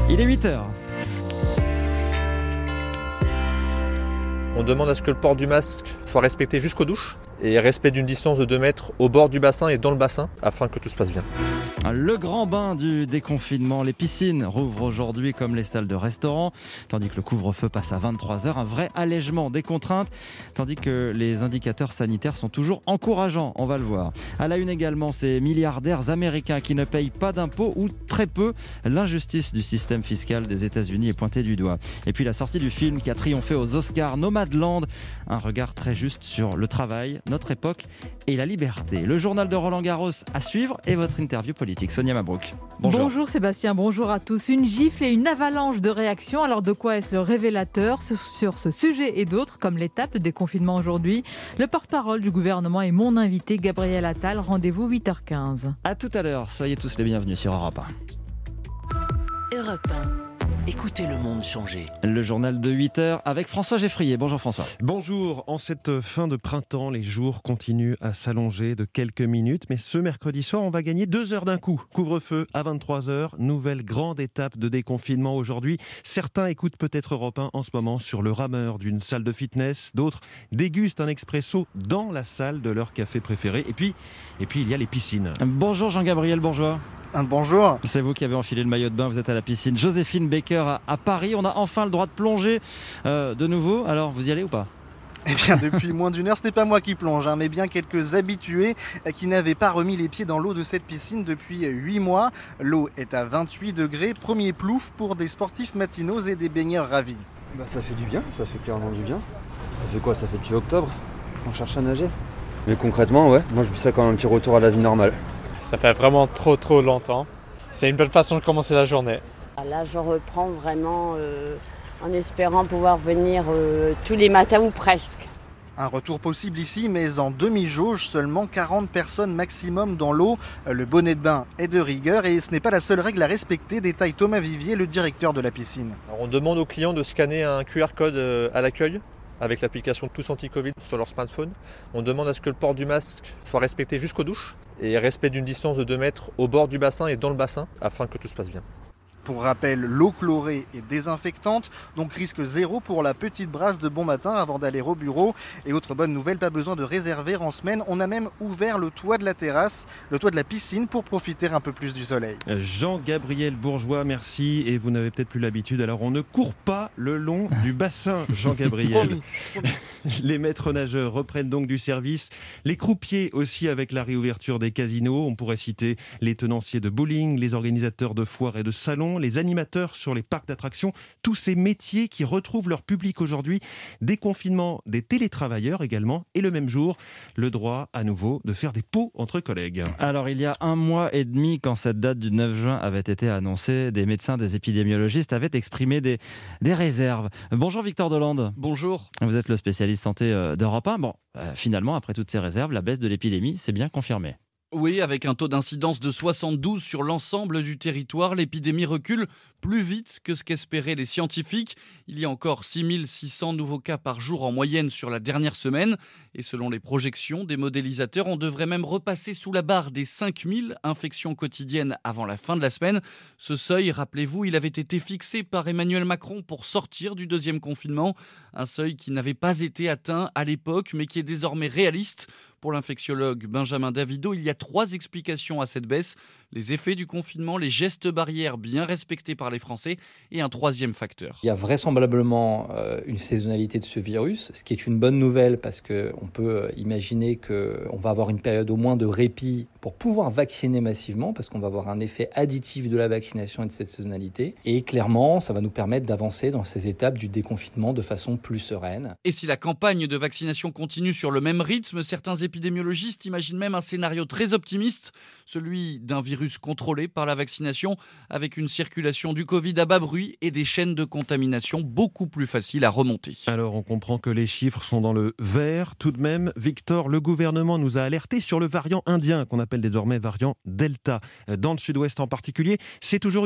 Il est 8h. On demande à ce que le port du masque soit respecté jusqu'aux douches et respect d'une distance de 2 mètres au bord du bassin et dans le bassin afin que tout se passe bien. Le grand bain du déconfinement, les piscines rouvrent aujourd'hui comme les salles de restaurant, tandis que le couvre-feu passe à 23h, un vrai allègement des contraintes, tandis que les indicateurs sanitaires sont toujours encourageants, on va le voir. À la une également, ces milliardaires américains qui ne payent pas d'impôts ou très peu. L'injustice du système fiscal des États-Unis est pointée du doigt. Et puis la sortie du film qui a triomphé aux Oscars, Nomadland, un regard très juste sur le travail, notre époque et la liberté. Le journal de Roland Garros à suivre et votre interview politique. Sonia Mabrouk. Bonjour. Bonjour Sébastien, bonjour à tous. Une gifle et une avalanche de réactions. Alors de quoi est-ce le révélateur sur ce sujet et d'autres, comme l'étape de déconfinement aujourd'hui? Le porte-parole du gouvernement est mon invité, Gabriel Attal. Rendez-vous 8h15. À tout à l'heure. Soyez tous les bienvenus sur Europe 1. Europe 1. Écoutez le monde changer. Le journal de 8h avec François Geffrier. Bonjour François. Bonjour. En cette fin de printemps, les jours continuent à s'allonger de quelques minutes. Mais ce mercredi soir, on va gagner 2 heures d'un coup. Couvre-feu à 23h. Nouvelle grande étape de déconfinement aujourd'hui. Certains écoutent peut-être Europe 1 en ce moment sur le rameur d'une salle de fitness. D'autres dégustent un expresso dans la salle de leur café préféré. Et puis il y a les piscines. Bonjour Jean-Gabriel Bourgeois. Bonjour. C'est vous qui avez enfilé le maillot de bain, vous êtes à la piscine Joséphine Baker à Paris. On a enfin le droit de plonger de nouveau. Alors, vous y allez ou pas ? Eh bien, depuis moins d'une heure, ce n'est pas moi qui plonge, mais bien quelques habitués qui n'avaient pas remis les pieds dans l'eau de cette piscine depuis 8 mois. L'eau est à 28 degrés. Premier plouf pour des sportifs matinaux et des baigneurs ravis. Ça fait du bien, ça fait clairement du bien. Ça fait quoi? Ça fait depuis octobre qu'on cherche à nager. Mais concrètement, ouais, moi je vis ça comme un petit retour à la vie normale. Ça fait vraiment trop longtemps. C'est une bonne façon de commencer la journée. Là, je reprends vraiment en espérant pouvoir venir tous les matins ou presque. Un retour possible ici, mais en demi-jauge, seulement 40 personnes maximum dans l'eau. Le bonnet de bain est de rigueur et ce n'est pas la seule règle à respecter, détaille Thomas Vivier, le directeur de la piscine. Alors, on demande aux clients de scanner un QR code à l'accueil avec l'application Tous Anti-Covid sur leur smartphone. On demande à ce que le port du masque soit respecté jusqu'aux douches et respect d'une distance de 2 mètres au bord du bassin et dans le bassin afin que tout se passe bien. Pour rappel, l'eau chlorée est désinfectante, donc risque zéro pour la petite brasse de bon matin avant d'aller au bureau. Et autre bonne nouvelle, pas besoin de réserver en semaine. On a même ouvert le toit de la terrasse, le toit de la piscine pour profiter un peu plus du soleil. Jean-Gabriel Bourgeois, merci. Et vous n'avez peut-être plus l'habitude, alors on ne court pas le long du bassin, Jean-Gabriel. Promis. Les maîtres nageurs reprennent donc du service. Les croupiers aussi avec la réouverture des casinos. On pourrait citer les tenanciers de bowling, les organisateurs de foires et de salons, les animateurs sur les parcs d'attractions, tous ces métiers qui retrouvent leur public aujourd'hui. Déconfinement des télétravailleurs également, et le même jour, le droit à nouveau de faire des pots entre collègues. Alors, il y a 1 mois et demi, quand cette date du 9 juin avait été annoncée, des médecins, des épidémiologistes avaient exprimé des réserves. Bonjour Victor Delande. Bonjour. Vous êtes le spécialiste santé d'Europe 1. Bon, finalement, après toutes ces réserves, la baisse de l'épidémie, c'est bien confirmé. Oui, avec un taux d'incidence de 72 sur l'ensemble du territoire, l'épidémie recule plus vite que ce qu'espéraient les scientifiques. Il y a encore 6600 nouveaux cas par jour en moyenne sur la dernière semaine. Et selon les projections des modélisateurs, on devrait même repasser sous la barre des 5000 infections quotidiennes avant la fin de la semaine. Ce seuil, rappelez-vous, il avait été fixé par Emmanuel Macron pour sortir du 2e confinement. Un seuil qui n'avait pas été atteint à l'époque, mais qui est désormais réaliste. Pour l'infectiologue Benjamin Davido, il y a 3 explications à cette baisse. Les effets du confinement, les gestes barrières bien respectés par les Français et un 3e facteur. Il y a vraisemblablement une saisonnalité de ce virus, ce qui est une bonne nouvelle parce qu'on peut imaginer qu'on va avoir une période au moins de répit pour pouvoir vacciner massivement parce qu'on va avoir un effet additif de la vaccination et de cette saisonnalité. Et clairement, ça va nous permettre d'avancer dans ces étapes du déconfinement de façon plus sereine. Et si la campagne de vaccination continue sur le même rythme, certains épidémiologistes imaginent même un scénario très optimiste, celui d'un virus contrôlé par la vaccination avec une circulation du Covid à bas bruit et des chaînes de contamination beaucoup plus faciles à remonter. Alors on comprend que les chiffres sont dans le vert. Tout de même, Victor, le gouvernement nous a alertés sur le variant indien qu'on appelle désormais variant Delta. Dans le sud-ouest en particulier, c'est toujours une menace ?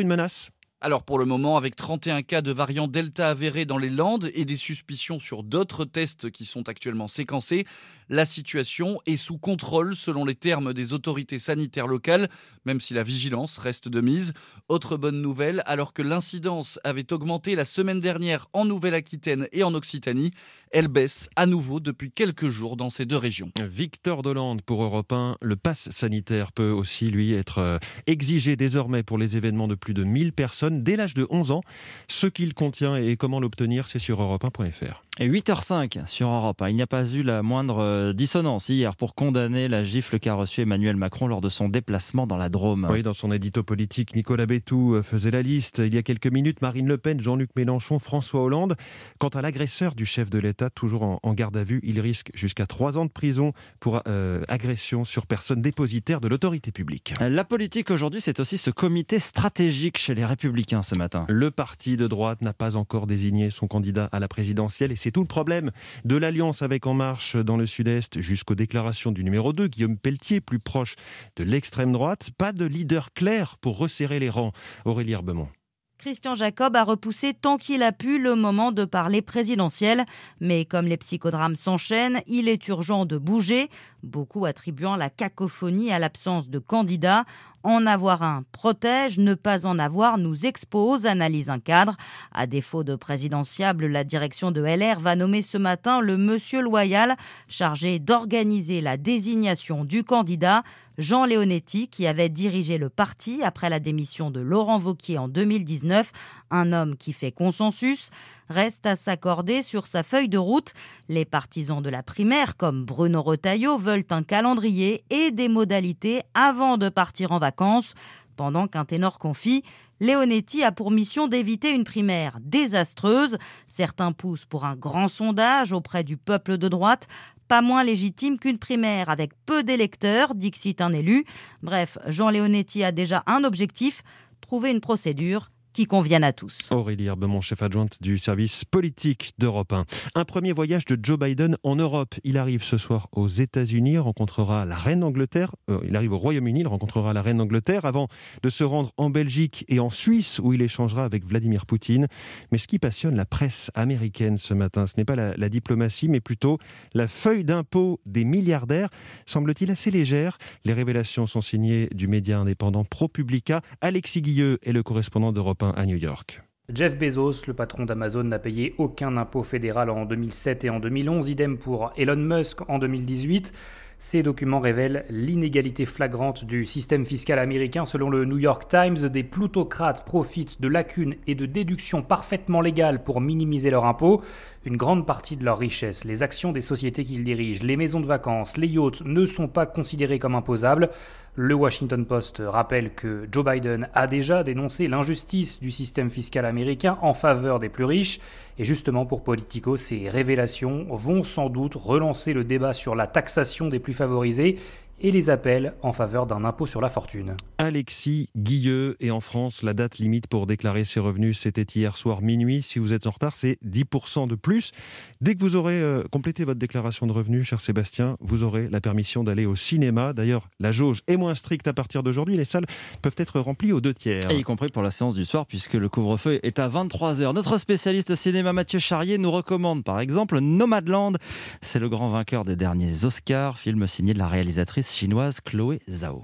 Alors pour le moment, avec 31 cas de variant Delta avérés dans les Landes et des suspicions sur d'autres tests qui sont actuellement séquencés, la situation est sous contrôle selon les termes des autorités sanitaires locales, même si la vigilance reste de mise. Autre bonne nouvelle, alors que l'incidence avait augmenté la semaine dernière en Nouvelle-Aquitaine et en Occitanie, elle baisse à nouveau depuis quelques jours dans ces deux régions. Victor Dolande pour Europe 1. Le pass sanitaire peut aussi, lui, être exigé désormais pour les événements de plus de 1000 personnes dès l'âge de 11 ans. Ce qu'il contient et comment l'obtenir, c'est sur europe1.fr. Et 8h05 sur Europe 1. Il n'y a pas eu la moindre dissonance hier pour condamner la gifle qu'a reçue Emmanuel Macron lors de son déplacement dans la Drôme. Oui, dans son édito politique, Nicolas Bétou faisait la liste. Il y a quelques minutes, Marine Le Pen, Jean-Luc Mélenchon, François Hollande. Quant à l'agresseur du chef de l'État, toujours en garde à vue, il risque jusqu'à 3 ans de prison pour agression sur personne dépositaire de l'autorité publique. La politique aujourd'hui, c'est aussi ce comité stratégique chez les Républicains ce matin. Le parti de droite n'a pas encore désigné son candidat à la présidentielle et c'est tout le problème de l'alliance avec En Marche dans le Sud-Est jusqu'aux déclarations du numéro 2, Guillaume Pelletier, plus proche de l'extrême droite. Pas de leader clair pour resserrer les rangs. Aurélie Herbemont. Christian Jacob a repoussé tant qu'il a pu le moment de parler présidentiel. Mais comme les psychodrames s'enchaînent, il est urgent de bouger, beaucoup attribuant la cacophonie à l'absence de candidats. En avoir un protège, ne pas en avoir nous expose, analyse un cadre. À défaut de présidentiable, la direction de LR va nommer ce matin le monsieur loyal chargé d'organiser la désignation du candidat. Jean Leonetti, qui avait dirigé le parti après la démission de Laurent Wauquiez en 2019, un homme qui fait consensus, reste à s'accorder sur sa feuille de route. Les partisans de la primaire, comme Bruno Retailleau, veulent un calendrier et des modalités avant de partir en vacances. Pendant qu'un ténor confie, Leonetti a pour mission d'éviter une primaire désastreuse. Certains poussent pour un grand sondage auprès du peuple de droite, pas moins légitime qu'une primaire avec peu d'électeurs, dixit un élu. Bref, Jean Leonetti a déjà un objectif, trouver une procédure qui conviennent à tous. Aurélie Herbemont, chef adjointe du service politique d'Europe 1. Un premier voyage de Joe Biden en Europe. Il arrive ce soir aux États-Unis, rencontrera la reine d'Angleterre. Il arrive au Royaume-Uni, il rencontrera la reine d'Angleterre avant de se rendre en Belgique et en Suisse où il échangera avec Vladimir Poutine. Mais ce qui passionne la presse américaine ce matin, ce n'est pas la diplomatie, mais plutôt la feuille d'impôt des milliardaires. Semble-t-il assez légère. Les révélations sont signées du média indépendant ProPublica. Alexis Guilleux est le correspondant d'Europe 1 à New York. Jeff Bezos, le patron d'Amazon, n'a payé aucun impôt fédéral en 2007 et en 2011, idem pour Elon Musk en 2018. Ces documents révèlent l'inégalité flagrante du système fiscal américain. Selon le New York Times, des plutocrates profitent de lacunes et de déductions parfaitement légales pour minimiser leurs impôts. Une grande partie de leur richesse, les actions des sociétés qu'ils dirigent, les maisons de vacances, les yachts ne sont pas considérés comme imposables. Le Washington Post rappelle que Joe Biden a déjà dénoncé l'injustice du système fiscal américain en faveur des plus riches. Et justement pour Politico, ces révélations vont sans doute relancer le débat sur la taxation des plus favorisés et les appels en faveur d'un impôt sur la fortune. Alexis Guilleux, et en France, la date limite pour déclarer ses revenus, c'était hier soir minuit. Si vous êtes en retard, c'est 10% de plus. Dès que vous aurez complété votre déclaration de revenus, cher Sébastien, vous aurez la permission d'aller au cinéma. D'ailleurs, la jauge est moins stricte à partir d'aujourd'hui. Les salles peuvent être remplies aux 2/3. Et y compris pour la séance du soir, puisque le couvre-feu est à 23h. Notre spécialiste cinéma Mathieu Charrier nous recommande par exemple Nomadland. C'est le grand vainqueur des derniers Oscars, film signé de la réalisatrice chinoise Chloé Zhao.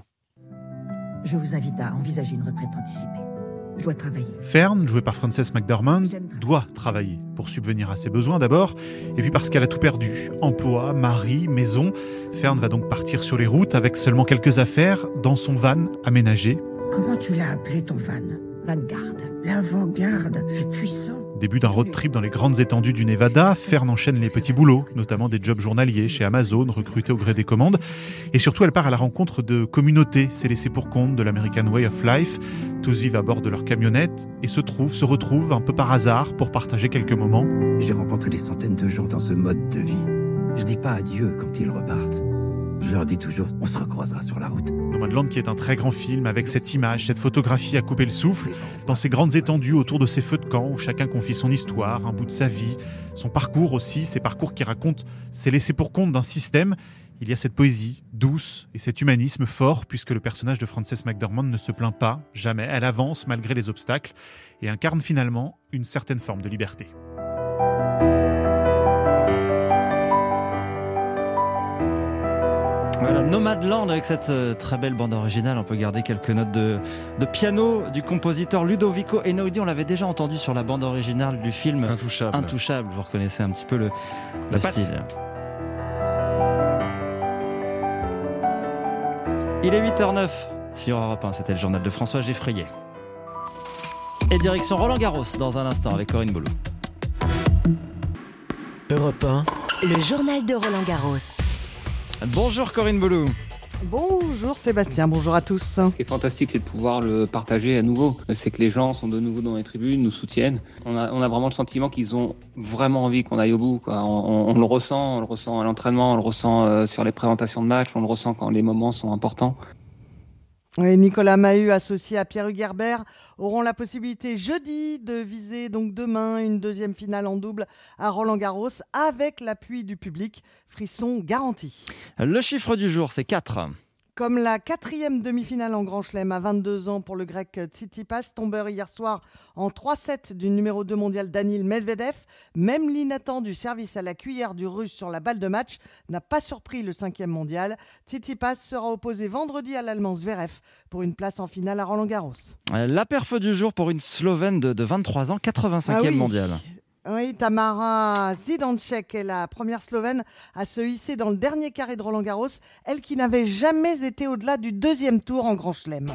Je vous invite à envisager une retraite anticipée. Je dois travailler. Fern, jouée par Frances McDormand, doit travailler pour subvenir à ses besoins d'abord, et puis parce qu'elle a tout perdu. Emploi, mari, maison. Fern va donc partir sur les routes avec seulement quelques affaires dans son van aménagé. Comment tu l'as appelé ton van ? Vanguard. L'avant-garde, c'est puissant. Début d'un road trip dans les grandes étendues du Nevada, Fern enchaîne les petits boulots, notamment des jobs journaliers chez Amazon, recrutés au gré des commandes. Et surtout, elle part à la rencontre de communautés, c'est laissé pour compte de l'American Way of Life. Tous vivent à bord de leur camionnette et se retrouvent un peu par hasard pour partager quelques moments. J'ai rencontré des centaines de gens dans ce mode de vie. Je dis pas adieu quand ils repartent. Je leur dis toujours, on se recroisera sur la route. Nomadland qui est un très grand film avec cette image, cette photographie à couper le souffle, dans ces grandes étendues autour de ces feux de camp où chacun confie son histoire, un bout de sa vie, son parcours aussi, ces parcours qui racontent ces laissés pour compte d'un système Il y a cette poésie douce et cet humanisme fort, puisque le personnage de Frances McDormand ne se plaint pas, jamais. Elle avance malgré les obstacles et incarne finalement une certaine forme de liberté. Voilà, Nomadland avec cette très belle bande originale. On peut garder quelques notes de piano du compositeur Ludovico Einaudi. On l'avait déjà entendu sur la bande originale du film Intouchable. Vous reconnaissez un petit peu le style. Il est 8h09 sur Europe 1. C'était le journal de François Geffrier. Et direction Roland-Garros dans un instant avec Corinne Boulou. Europe 1. Le journal de Roland-Garros. Bonjour Corinne Boulou. Bonjour Sébastien, bonjour à tous. Ce qui est fantastique, c'est de pouvoir le partager à nouveau. C'est que les gens sont de nouveau dans les tribunes, nous soutiennent. On a vraiment le sentiment qu'ils ont vraiment envie qu'on aille au bout, quoi. On le ressent à l'entraînement, on le ressent sur les présentations de matchs, on le ressent quand les moments sont importants. Oui, Nicolas Mahut, associé à Pierre Hugerbert, auront la possibilité jeudi de viser donc demain une deuxième finale en double à Roland-Garros avec l'appui du public. Frisson garanti. Le chiffre du jour, c'est 4. Comme la 4e demi-finale en Grand Chelem à 22 ans pour le grec Tsitsipas, tombeur hier soir en 3-7 du numéro 2 mondial Daniil Medvedev, même l'inattendu service à la cuillère du russe sur la balle de match n'a pas surpris le 5e mondial. Tsitsipas sera opposé vendredi à l'Allemand Zverev pour une place en finale à Roland-Garros. La perf du jour pour une Slovène de 23 ans, 85e mondial. Oui, Tamara Zidanček est la première Slovène à se hisser dans le dernier carré de Roland-Garros, elle qui n'avait jamais été au-delà du 2e tour en Grand Chelem.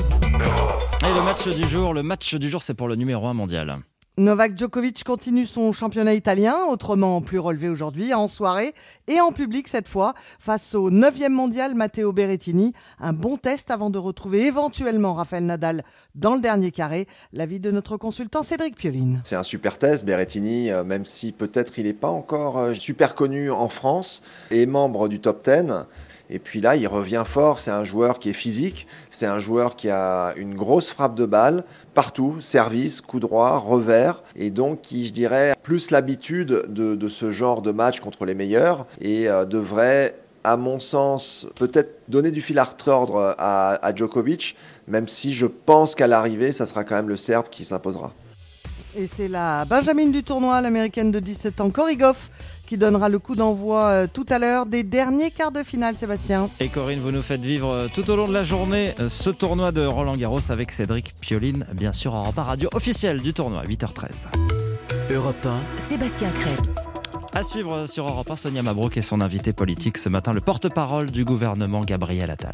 Et le match du jour, c'est pour le numéro 1 mondial. Novak Djokovic continue son championnat italien, autrement plus relevé aujourd'hui, en soirée et en public cette fois, face au 9e mondial Matteo Berrettini. Un bon test avant de retrouver éventuellement Rafael Nadal dans le dernier carré. L'avis de notre consultant Cédric Pioline. C'est un super test, Berrettini, même si peut-être il n'est pas encore super connu en France, est membre du top 10. Et puis là, il revient fort, c'est un joueur qui est physique, c'est un joueur qui a une grosse frappe de balle, partout, service, coup droit, revers, et donc qui, je dirais, a plus l'habitude de ce genre de match contre les meilleurs, et devrait, à mon sens, peut-être donner du fil à retordre à Djokovic, même si je pense qu'à l'arrivée, ça sera quand même le Serbe qui s'imposera. Et c'est la Benjamine du tournoi, l'américaine de 17 ans, Cory Goff, qui donnera le coup d'envoi tout à l'heure des derniers quarts de finale, Sébastien. Et Corinne, vous nous faites vivre tout au long de la journée ce tournoi de Roland-Garros avec Cédric Pioline, bien sûr, en repas radio officiel du tournoi, 8h13. Europe 1. Sébastien Krebs. À suivre sur Europe 1, Sonia Mabrouk et son invité politique ce matin, le porte-parole du gouvernement, Gabriel Attal.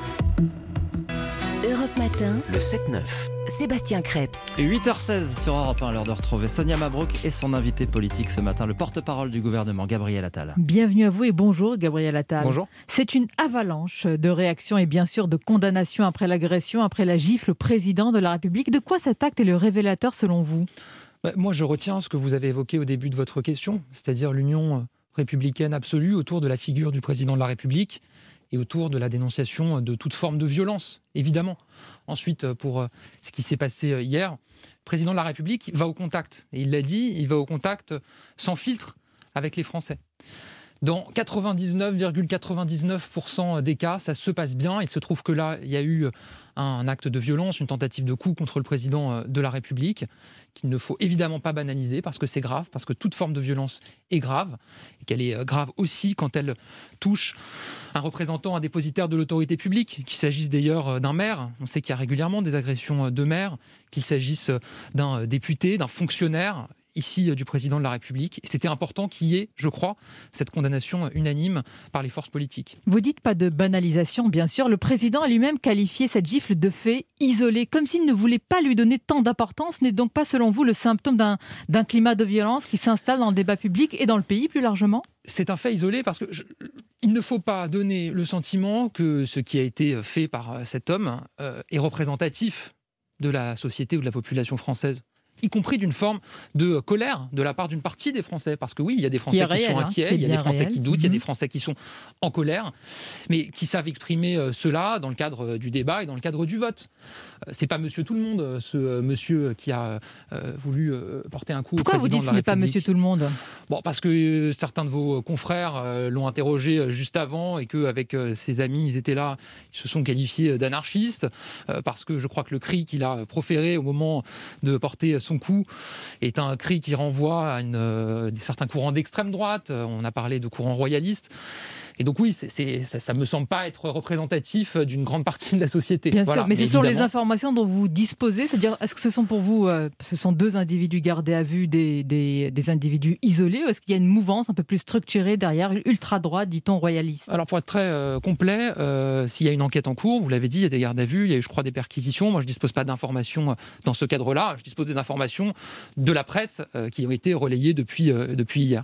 Europe Matin. Le 7-9. Sébastien Krebs. 8h16 sur Europe 1, l'heure de retrouver Sonia Mabrouk et son invité politique ce matin, le porte-parole du gouvernement, Gabriel Attal. Bienvenue à vous et bonjour Gabriel Attal. Bonjour. C'est une avalanche de réactions et bien sûr de condamnations après l'agression, après la gifle au président de la République. De quoi cet acte est le révélateur selon vous ? Moi, je retiens ce que vous avez évoqué au début de votre question, c'est-à-dire l'union républicaine absolue autour de la figure du président de la République et autour de la dénonciation de toute forme de violence, évidemment. Ensuite, pour ce qui s'est passé hier, le président de la République va au contact. Et il l'a dit, il va au contact sans filtre avec les Français. Dans 99,99% des cas, ça se passe bien. Il se trouve que là, il y a eu un acte de violence, une tentative de coup contre le président de la République, qu'il ne faut évidemment pas banaliser parce que c'est grave, parce que toute forme de violence est grave, et qu'elle est grave aussi quand elle touche un représentant, un dépositaire de l'autorité publique, qu'il s'agisse d'ailleurs d'un maire. On sait qu'il y a régulièrement des agressions de maires, qu'il s'agisse d'un député, d'un fonctionnaire, ici du président de la République. Et c'était important qu'il y ait, je crois, cette condamnation unanime par les forces politiques. Vous dites pas de banalisation, bien sûr. Le président a lui-même qualifié cette gifle de fait isolé, comme s'il ne voulait pas lui donner tant d'importance. N'est donc pas, selon vous, le symptôme d'un climat de violence qui s'installe dans le débat public et dans le pays plus largement ? C'est un fait isolé parce que il ne faut pas donner le sentiment que ce qui a été fait par cet homme est représentatif de la société ou de la population française. y compris d'une forme de colère de la part d'une partie des Français. Parce que oui, il y a des Français qui sont inquiets, il y a des Français qui doutent, il y a des Français qui sont en colère, mais qui savent exprimer cela dans le cadre du débat et dans le cadre du vote. C'est pas Monsieur Tout-le-Monde, ce monsieur qui a voulu porter un coup au président de la République. Pourquoi vous dites que ce n'est pas Monsieur Tout-le-Monde ? Bon, parce que certains de vos confrères l'ont interrogé juste avant et qu'avec ses amis, ils étaient là, ils se sont qualifiés d'anarchistes, parce que je crois que le cri qu'il a proféré au moment de porter son coup est un cri qui renvoie à certains courants d'extrême droite. On a parlé de courants royalistes. Et donc oui, ça me semble pas être représentatif d'une grande partie de la société. Bien sûr, mais ce sont les informations dont vous disposez, c'est-à-dire est-ce que ce sont pour vous, ce sont deux individus gardés à vue, des individus isolés, ou est-ce qu'il y a une mouvance un peu plus structurée derrière, ultra-droite, dit-on, royaliste ? Alors pour être très complet, s'il y a une enquête en cours, vous l'avez dit, il y a des gardes à vue, il y a eu, je crois, des perquisitions. Moi, je dispose pas d'informations dans ce cadre-là. Je dispose des informations de la presse qui ont été relayées depuis hier.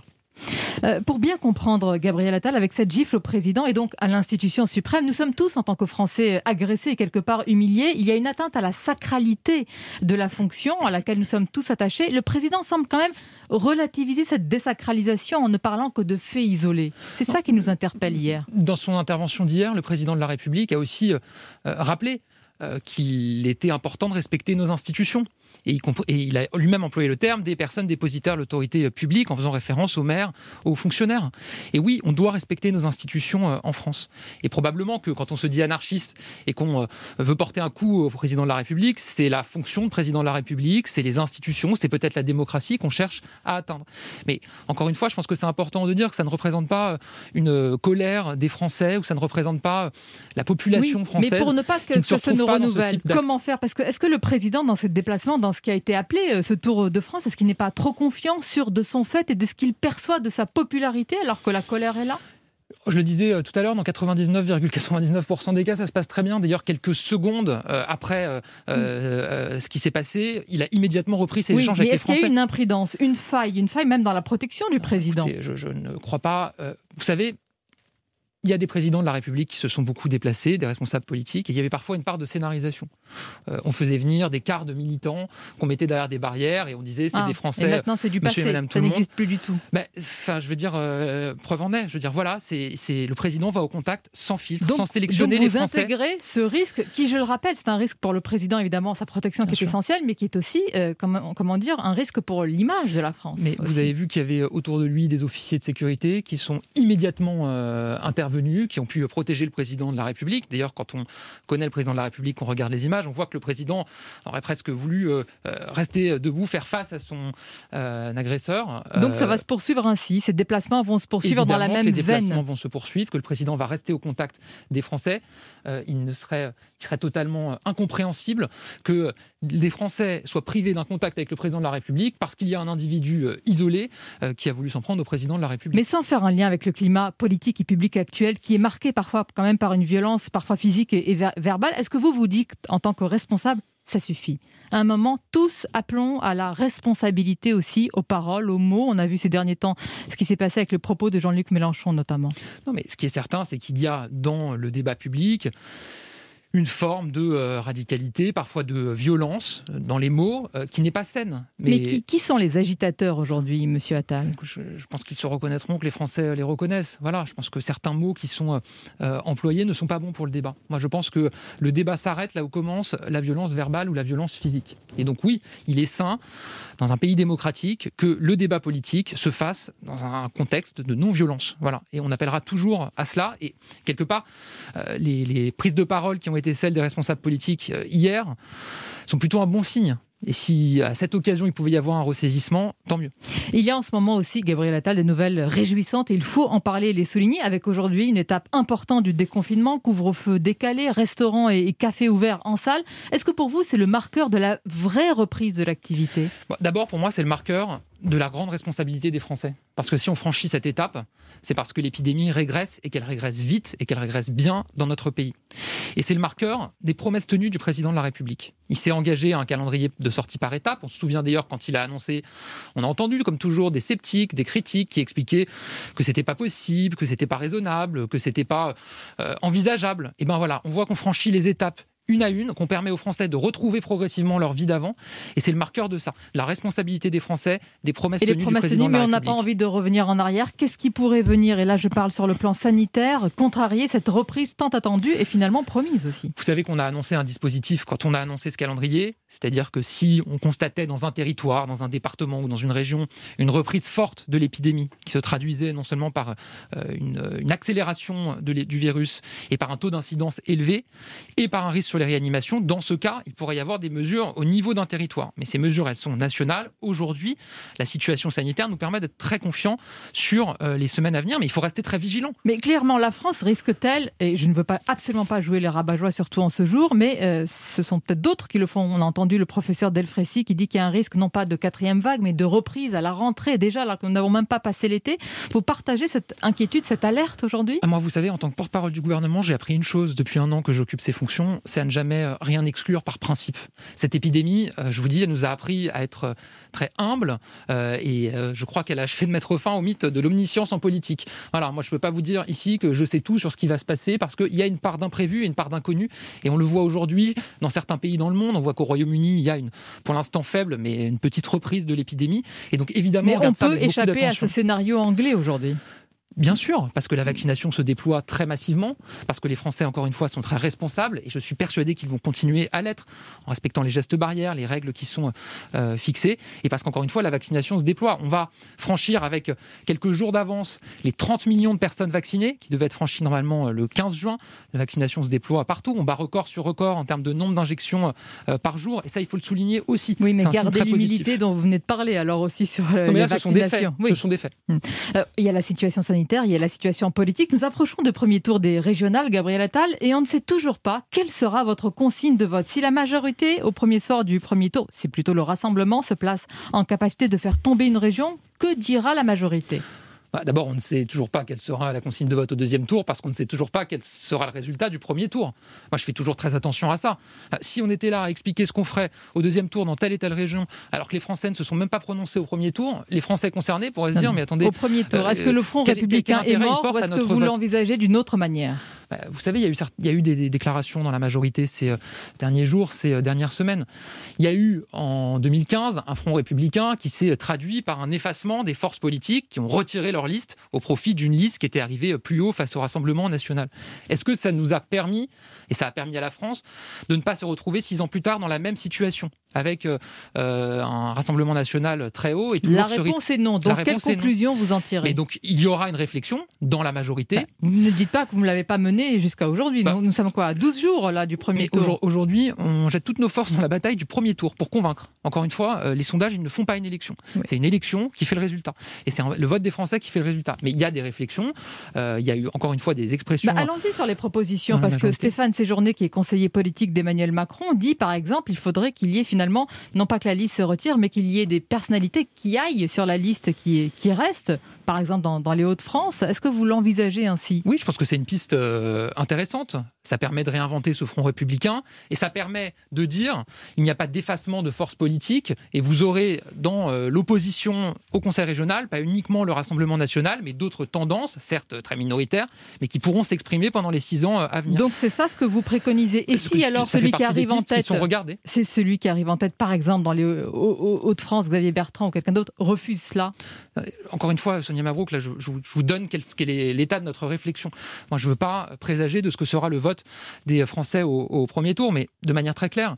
Pour bien comprendre, Gabriel Attal, avec cette gifle au président et donc à l'institution suprême, nous sommes tous, en tant que Français, agressés et quelque part humiliés. Il y a une atteinte à la sacralité de la fonction à laquelle nous sommes tous attachés. Le président semble quand même relativiser cette désacralisation en ne parlant que de faits isolés. C'est ça qui nous interpelle hier. Dans son intervention d'hier, le président de la République a aussi rappelé qu'il était important de respecter nos institutions. Et il a lui-même employé le terme des personnes dépositaires de l'autorité publique en faisant référence aux maires, aux fonctionnaires. Et oui, on doit respecter nos institutions en France. Et probablement que quand on se dit anarchiste et qu'on veut porter un coup au président de la République, c'est la fonction de président de la République, c'est les institutions, c'est peut-être la démocratie qu'on cherche à atteindre. Mais encore une fois, je pense que c'est important de dire que ça ne représente pas une colère des Français ou que ça ne représente pas la population française. Mais pour ne pas que ça se renouvelle, comment faire ? Parce que est-ce que le président, dans ce déplacement, dans ce qui a été appelé ce Tour de France, est-ce qu'il n'est pas trop confiant, sûr de son fait et de ce qu'il perçoit de sa popularité alors que la colère est là ? Je le disais tout à l'heure, dans 99,99% des cas, ça se passe très bien. D'ailleurs, quelques secondes après ce qui s'est passé, il a immédiatement repris ses échanges avec les Français. Est-ce qu'il y a eu une imprudence, une faille même dans la protection du président ? Écoutez, je ne crois pas. Vous savez, il y a des présidents de la République qui se sont beaucoup déplacés, des responsables politiques, et il y avait parfois une part de scénarisation. On faisait venir des quarts de militants qu'on mettait derrière des barrières et on disait c'est des Français. Et maintenant c'est du Monsieur passé, et Madame ça n'existe plus du tout. Je veux dire, preuve en est. Je veux dire, voilà, c'est le président va au contact sans filtre, sans sélectionner les Français. Donc vous intégrez ce risque qui, je le rappelle, c'est un risque pour le président évidemment, sa protection qui est essentielle, mais qui est aussi, un risque pour l'image de la France. Mais vous avez vu qu'il y avait autour de lui des officiers de sécurité qui sont immédiatement intervenus, qui ont pu protéger le président de la République. D'ailleurs, quand on connaît le président de la République, on regarde les images, on voit que le président aurait presque voulu rester debout, faire face à son agresseur. Donc ça va se poursuivre ainsi, ces déplacements vont se poursuivre dans la même veine. Les déplacements vont se poursuivre, que le président va rester au contact des Français. Il serait totalement incompréhensible que les Français soient privés d'un contact avec le président de la République parce qu'il y a un individu isolé qui a voulu s'en prendre au président de la République. Mais sans faire un lien avec le climat politique et public actuel qui est marqué parfois quand même par une violence parfois physique et verbale, est-ce que vous dites en tant que responsable, ça suffit ? À un moment, tous appelons à la responsabilité aussi, aux paroles, aux mots. On a vu ces derniers temps ce qui s'est passé avec le propos de Jean-Luc Mélenchon notamment. Non, mais ce qui est certain, c'est qu'il y a dans le débat public une forme de radicalité, parfois de violence dans les mots, qui n'est pas saine. Mais qui sont les agitateurs aujourd'hui, Monsieur Attal ? Je pense qu'ils se reconnaîtront, que les Français les reconnaissent. Voilà, je pense que certains mots qui sont employés ne sont pas bons pour le débat. Moi, je pense que le débat s'arrête là où commence la violence verbale ou la violence physique. Et donc oui, il est sain, dans un pays démocratique, que le débat politique se fasse dans un contexte de non-violence. Voilà. Et on appellera toujours à cela. Et quelque part, les prises de parole qui ont été celles des responsables politiques hier sont plutôt un bon signe. Et si à cette occasion il pouvait y avoir un ressaisissement, tant mieux. Il y a en ce moment aussi, Gabriel Attal, des nouvelles réjouissantes et il faut en parler et les souligner, avec aujourd'hui une étape importante du déconfinement, couvre-feu décalé, restaurants et cafés ouverts en salle. Est-ce que pour vous c'est le marqueur de la vraie reprise de l'activité ? D'abord pour moi c'est le marqueur de la grande responsabilité des Français. Parce que si on franchit cette étape, c'est parce que l'épidémie régresse et qu'elle régresse vite et qu'elle régresse bien dans notre pays. Et c'est le marqueur des promesses tenues du président de la République. Il s'est engagé à un calendrier de sortie par étapes. On se souvient d'ailleurs quand il a annoncé, on a entendu comme toujours des sceptiques, des critiques qui expliquaient que c'était pas possible, que c'était pas raisonnable, que c'était pas envisageable. Et ben voilà, on voit qu'on franchit les étapes une à une, qu'on permet aux Français de retrouver progressivement leur vie d'avant. Et c'est le marqueur de ça. La responsabilité des Français, des promesses tenues du président de la République. Mais on n'a pas envie de revenir en arrière. Qu'est-ce qui pourrait venir, et là je parle sur le plan sanitaire, contrarier cette reprise tant attendue et finalement promise aussi? Vous savez qu'on a annoncé un dispositif quand on a annoncé ce calendrier. C'est-à-dire que si on constatait dans un territoire, dans un département ou dans une région, une reprise forte de l'épidémie qui se traduisait non seulement par une accélération du virus et par un taux d'incidence élevé et par un risque sur les réanimations, dans ce cas, il pourrait y avoir des mesures au niveau d'un territoire. Mais ces mesures, elles sont nationales. Aujourd'hui, la situation sanitaire nous permet d'être très confiants sur les semaines à venir, mais il faut rester très vigilant. Mais clairement, la France risque-t-elle, et je ne veux absolument pas jouer les rabat-joie, surtout en ce jour, mais ce sont peut-être d'autres qui le font. On a entendu le professeur Delfrécy qui dit qu'il y a un risque non pas de 4e vague, mais de reprise à la rentrée, déjà alors que nous n'avons même pas passé l'été. Vous partagez cette inquiétude, cette alerte aujourd'hui? Moi, vous savez, en tant que porte-parole du gouvernement, j'ai appris une chose depuis 1 an que j'occupe ces fonctions, c'est à ne jamais rien exclure par principe. Cette épidémie, je vous dis, elle nous a appris à être très humbles et je crois qu'elle a achevé de mettre fin au mythe de l'omniscience en politique. Voilà, moi je ne peux pas vous dire ici que je sais tout sur ce qui va se passer parce qu'il y a une part d'imprévu et une part d'inconnu et on le voit aujourd'hui dans certains pays dans le monde. On voit qu'au Royaume-Uni, il y a pour l'instant faible, mais une petite reprise de l'épidémie et donc évidemment on peut échapper à ce scénario anglais aujourd'hui. Bien sûr, parce que la vaccination se déploie très massivement, parce que les Français, encore une fois, sont très responsables, et je suis persuadé qu'ils vont continuer à l'être, en respectant les gestes barrières, les règles qui sont fixées, et parce qu'encore une fois, la vaccination se déploie. On va franchir avec quelques jours d'avance les 30 millions de personnes vaccinées, qui devaient être franchies normalement le 15 juin. La vaccination se déploie partout, on bat record sur record en termes de nombre d'injections par jour, et ça, il faut le souligner aussi. Oui, mais gardez l'humilité dont vous venez de parler, alors aussi sur la vaccination. Ce sont des faits. Il y a la situation sanitaire, il y a la situation politique. Nous approchons du premier tour des régionales, Gabriel Attal, et on ne sait toujours pas quelle sera votre consigne de vote. Si la majorité, au premier soir du premier tour, c'est plutôt le rassemblement, se place en capacité de faire tomber une région, que dira la majorité ? D'abord, on ne sait toujours pas quelle sera la consigne de vote au deuxième tour parce qu'on ne sait toujours pas quel sera le résultat du premier tour. Moi, je fais toujours très attention à ça. Si on était là à expliquer ce qu'on ferait au deuxième tour dans telle et telle région, alors que les Français ne se sont même pas prononcés au premier tour, les Français concernés pourraient se dire, mais attendez... Au premier tour, est-ce que le Front républicain est mort ou est-ce que vous l'envisagez d'une autre manière ? Vous savez, il y a eu des déclarations dans la majorité ces derniers jours, ces dernières semaines. Il y a eu en 2015 un Front républicain qui s'est traduit par un effacement des forces politiques qui ont retiré leur liste au profit d'une liste qui était arrivée plus haut face au Rassemblement national. Est-ce que ça nous a permis, et ça a permis à la France, de ne pas se retrouver 6 ans plus tard dans la même situation avec un Rassemblement national très haut et toujours La réponse est non. Donc quelle conclusion vous en tirez ? Mais donc il y aura une réflexion dans la majorité. Vous ne dites pas que vous ne l'avez pas menée jusqu'à aujourd'hui. Nous sommes à 12 jours là, du premier tour. Aujourd'hui, on jette toutes nos forces dans la bataille du premier tour pour convaincre. Encore une fois, les sondages, ils ne font pas une élection. Oui. C'est une élection qui fait le résultat. Et c'est le vote des Français qui fait le résultat. Mais il y a des réflexions. Il y a eu encore une fois des expressions. Allons-y sur les propositions, parce que Stéphane Séjourné, qui est conseiller politique d'Emmanuel Macron, dit par exemple il faudrait qu'il y ait finalement, non pas que la liste se retire, mais qu'il y ait des personnalités qui aillent sur la liste qui reste, par exemple dans les Hauts-de-France. Est-ce que vous l'envisagez ainsi ? Oui, je pense que c'est une piste intéressante. Ça permet de réinventer ce Front républicain et ça permet de dire il n'y a pas d'effacement de forces politiques et vous aurez dans l'opposition au Conseil régional, pas uniquement le Rassemblement national, mais d'autres tendances, certes très minoritaires, mais qui pourront s'exprimer pendant les 6 ans à venir. Donc c'est ça ce que vous préconisez. Et si alors celui qui arrive en tête, c'est celui qui arrive en tête, par exemple dans les Hauts-de-France, Xavier Bertrand ou quelqu'un d'autre, refuse cela ? Encore une fois, Sonia Mabrouk, là, je vous donne quel est l'état de notre réflexion. Moi, je ne veux pas présager de ce que sera le vote des Français au premier tour, mais de manière très claire,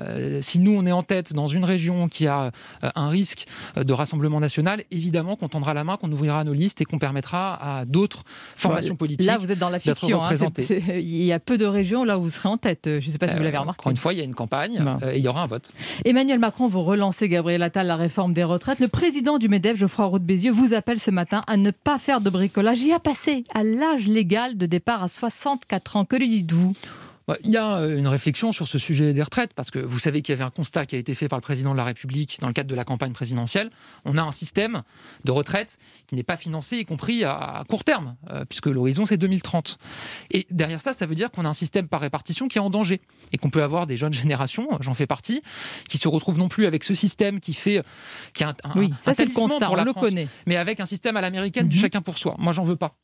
si nous, on est en tête dans une région qui a un risque de rassemblement national, évidemment qu'on tendra la main, qu'on ouvrira nos listes et qu'on permettra à d'autres formations politiques là, vous êtes dans la fiction, d'être représentées. Il y a peu de régions là où vous serez en tête. Je ne sais pas si vous l'avez remarqué. Encore une fois, il y a une campagne et il y aura un vote. Emmanuel Macron, vous relancez, Gabriel Attal, la réforme des retraites. Le président du MEDEF, Geoffroy Roux de Bézieux, vous appelle ce matin à ne pas faire de bricolage et à passer à l'âge légal de départ à 64 ans. Que lui dites-vous ? Il y a une réflexion sur ce sujet des retraites, parce que vous savez qu'il y avait un constat qui a été fait par le président de la République dans le cadre de la campagne présidentielle. On a un système de retraite qui n'est pas financé, y compris à court terme, puisque l'horizon c'est 2030. Et derrière ça, ça veut dire qu'on a un système par répartition qui est en danger, et qu'on peut avoir des jeunes générations, j'en fais partie, qui se retrouvent non plus avec ce système qui est un talisman pour la France, mais avec un système à l'américaine du chacun pour soi. Moi, j'en veux pas.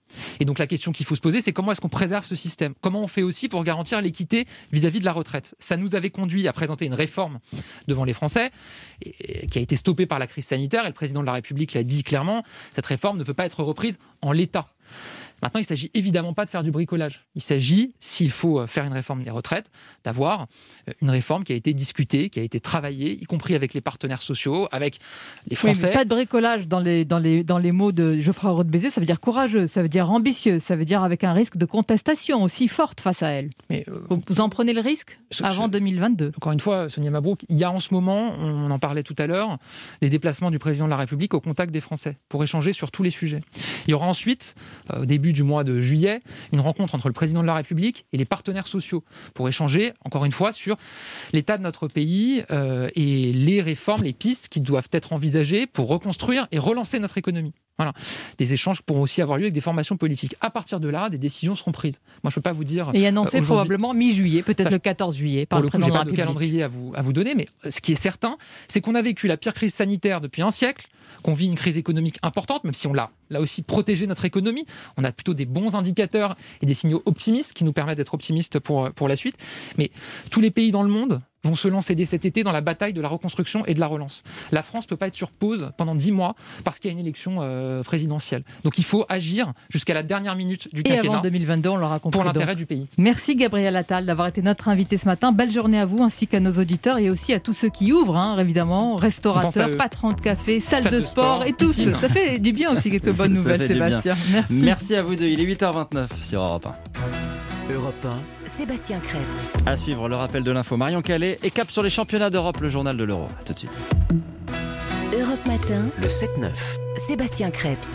Et donc la question qu'il faut se poser, c'est comment est-ce qu'on préserve ce système ? Comment on fait aussi pour garantir l'équité vis-à-vis de la retraite ? Ça nous avait conduit à présenter une réforme devant les Français, qui a été stoppée par la crise sanitaire, et le président de la République l'a dit clairement, cette réforme ne peut pas être reprise en l'état. Maintenant, il ne s'agit évidemment pas de faire du bricolage. Il s'agit, s'il faut faire une réforme des retraites, d'avoir une réforme qui a été discutée, qui a été travaillée, y compris avec les partenaires sociaux, avec les Français. Oui, mais pas de bricolage dans les mots de Geoffroy Roux de Bézieux, ça veut dire courageux, ça veut dire ambitieux, ça veut dire avec un risque de contestation aussi forte face à elle. Mais, vous en prenez le risque avant 2022 ? Encore une fois, Sonia Mabrouk, il y a en ce moment, on en parlait tout à l'heure, des déplacements du président de la République au contact des Français pour échanger sur tous les sujets. Il y aura ensuite, au début du mois de juillet, une rencontre entre le président de la République et les partenaires sociaux pour échanger, encore une fois, sur l'état de notre pays et les réformes, les pistes qui doivent être envisagées pour reconstruire et relancer notre économie. Voilà. Des échanges pourront aussi avoir lieu avec des formations politiques. À partir de là, des décisions seront prises. Moi, je ne peux pas vous dire... Et annoncé probablement mi-juillet, peut-être le 14 juillet, par le président de la République. Pour le coup, je n'ai pas de calendrier à vous donner, mais ce qui est certain, c'est qu'on a vécu la pire crise sanitaire depuis un siècle, qu'on vit une crise économique importante, même si on l'a là aussi protégé notre économie. On a plutôt des bons indicateurs et des signaux optimistes qui nous permettent d'être optimistes pour la suite. Mais tous les pays dans le monde vont se lancer dès cet été dans la bataille de la reconstruction et de la relance. La France ne peut pas être sur pause pendant 10 mois parce qu'il y a une élection présidentielle. Donc il faut agir jusqu'à la dernière minute du quinquennat. Et avant 2022, on l'aura compris. Pour l'intérêt du pays. Merci Gabriel Attal d'avoir été notre invité ce matin. Belle journée à vous ainsi qu'à nos auditeurs et aussi à tous ceux qui ouvrent, évidemment, restaurateurs, patrons de café, salles de sport et tous. Piscine. Ça fait du bien aussi quelques bonnes nouvelles, Sébastien. Merci. Merci à vous deux. Il est 8h29 sur Europe 1. Europe 1, Sébastien Crêpes. À suivre le rappel de l'info, Marion Calais et cap sur les championnats d'Europe, le journal de l'Euro. À tout de suite. Europe Matin, le 7-9. Sébastien Crêpes.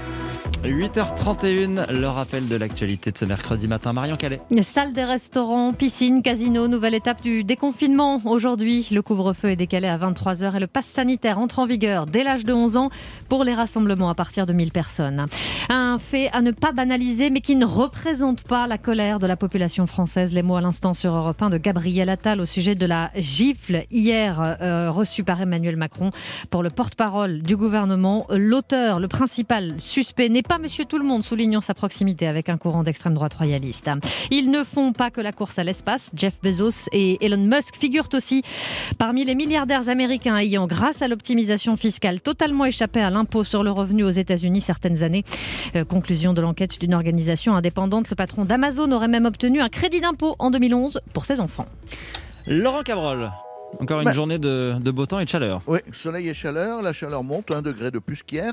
8h31, le rappel de l'actualité de ce mercredi matin. Marion Calais. Salle des restaurants, piscines, casinos, nouvelle étape du déconfinement. Aujourd'hui, le couvre-feu est décalé à 23h et le pass sanitaire entre en vigueur dès l'âge de 11 ans pour les rassemblements à partir de 1000 personnes. Un fait à ne pas banaliser mais qui ne représente pas la colère de la population française. Les mots à l'instant sur Europe 1 de Gabriel Attal au sujet de la gifle hier reçue par Emmanuel Macron pour le porte-parole du gouvernement. L'auteur, le principal suspect n'est pas Monsieur Tout-le-Monde, soulignant sa proximité avec un courant d'extrême droite royaliste. Ils ne font pas que la course à l'espace. Jeff Bezos et Elon Musk figurent aussi parmi les milliardaires américains ayant, grâce à l'optimisation fiscale, totalement échappé à l'impôt sur le revenu aux États-Unis certaines années. Conclusion de l'enquête d'une organisation indépendante, le patron d'Amazon aurait même obtenu un crédit d'impôt en 2011 pour ses enfants. Laurent Cabrol. Encore une journée de beau temps et de chaleur. Oui, soleil et chaleur. La chaleur monte, 1 degré de plus qu'hier.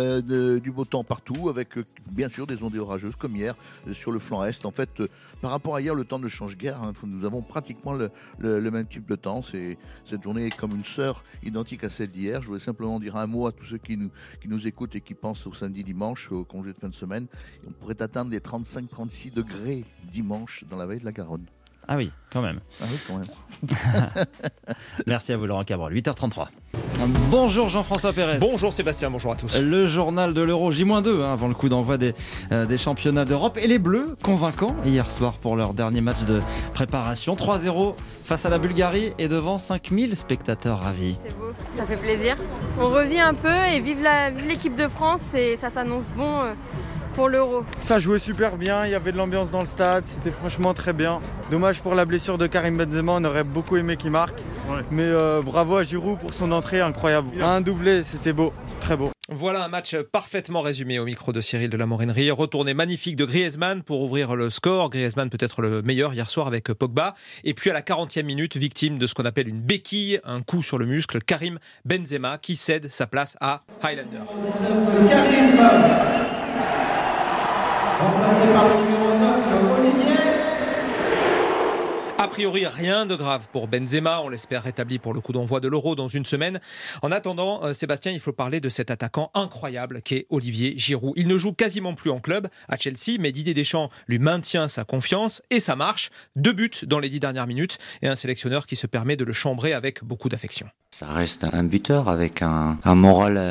Du beau temps partout, avec bien sûr des ondées orageuses comme hier sur le flanc est. En fait, par rapport à hier, le temps ne change guère. Nous avons pratiquement le même type de temps. Cette journée est comme une sœur identique à celle d'hier. Je voulais simplement dire un mot à tous ceux qui nous écoutent et qui pensent au samedi, dimanche, au congé de fin de semaine. On pourrait atteindre les 35-36 degrés dimanche dans la vallée de la Garonne. Ah oui, quand même. Ah oui, quand même. Merci à vous Laurent Cabrol, 8h33. Bonjour Jean-François Pérez. Bonjour Sébastien, bonjour à tous. Le journal de l'Euro, J-2 avant le coup d'envoi des championnats d'Europe. Et les Bleus, convaincants hier soir pour leur dernier match de préparation. 3-0 face à la Bulgarie et devant 5000 spectateurs ravis. C'est beau, ça fait plaisir. On revit un peu et vive l'équipe de France et ça s'annonce bon pour l'Euro. Ça jouait super bien, il y avait de l'ambiance dans le stade, c'était franchement très bien. Dommage pour la blessure de Karim Benzema, on aurait beaucoup aimé qu'il marque. Ouais. Mais bravo à Giroud pour son entrée incroyable. Un doublé, c'était beau, très beau. Voilà un match parfaitement résumé au micro de Cyril de la Morinerie. Retournée magnifique de Griezmann pour ouvrir le score. Griezmann peut-être le meilleur hier soir avec Pogba. Et puis à la 40e minute, victime de ce qu'on appelle une béquille, un coup sur le muscle, Karim Benzema qui cède sa place à Highlander. Karim, remplacé par le numéro 9, Olivier. A priori, rien de grave pour Benzema. On l'espère rétabli pour le coup d'envoi de l'Euro dans une semaine. En attendant, Sébastien, il faut parler de cet attaquant incroyable qu'est Olivier Giroud. Il ne joue quasiment plus en club à Chelsea, mais Didier Deschamps lui maintient sa confiance et ça marche. 2 buts dans les 10 dernières minutes et un sélectionneur qui se permet de le chambrer avec beaucoup d'affection. Ça reste un buteur avec un moral